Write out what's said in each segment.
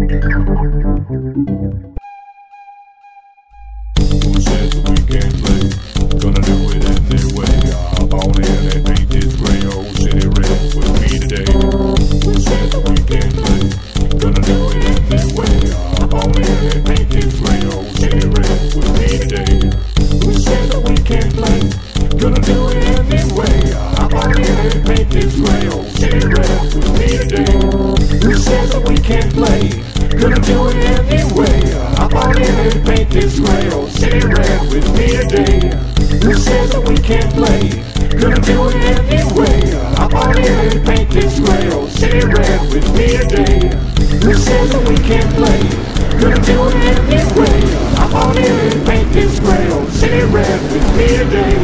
Who says that we can't play? Gonna do it anyway. Hop on in and paint this gray old city red with me today. Who says that we can't play? Gonna do it anyway. Hop on in and paint this gray old city red with me today. Who says that we can't play? Gonna do it anyway. Hop on in and paint this gray old city red with me today. Who says that we can't play? Gonna do it anyway. Hop on in and paint this gray old city red with me today. Who says that we can't play? Gonna do it anyway. Hop on in and paint this gray old city red with me today. Who says that we can't play? Gonna do it anyway. Hop on in and paint this gray old city red with me today.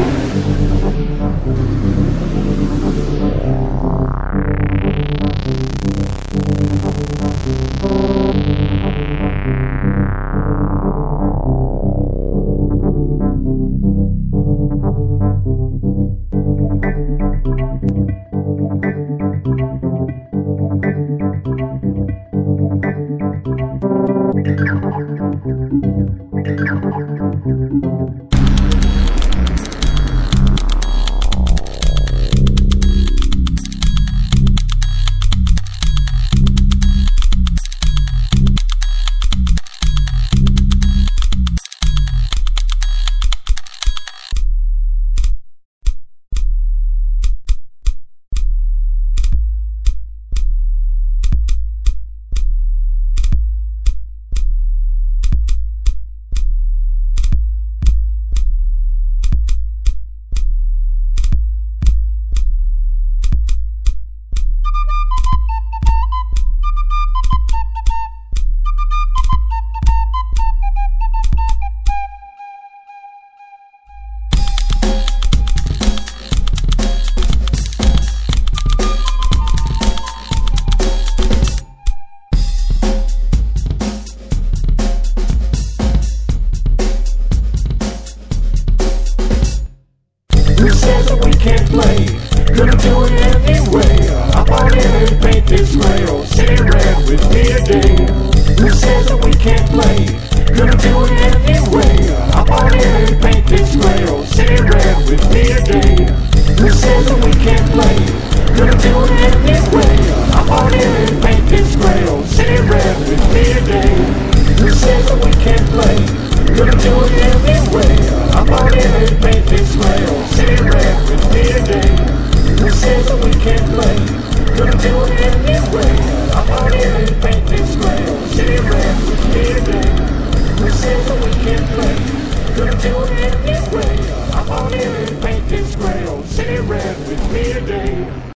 Who says that we can't play? Gonna do it anyway. Hop on in and paint this gray old city red with me today. Who says that we can't play? Gonna do it anyway. Hop on in and paint this gray old city red with me today. Who says that we can't play? Gonna do it anyway. Hop on in and paint this gray old city red with me today. Who says that we can't play? Gonna do it anyway. Hop on in and paint this gray old city red with me today. Who says that we can't play? Gonna do it anyway. Hop on in and paint this gray old city red with me today. Who says that we can't play? Gonna do it anyway. Hop on in and paint this gray old city red with me today.